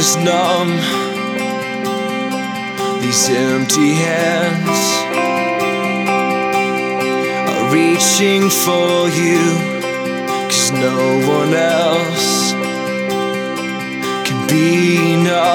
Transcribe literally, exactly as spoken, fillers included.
is numb. These empty hands are reaching for you, 'cause no one else can be enough.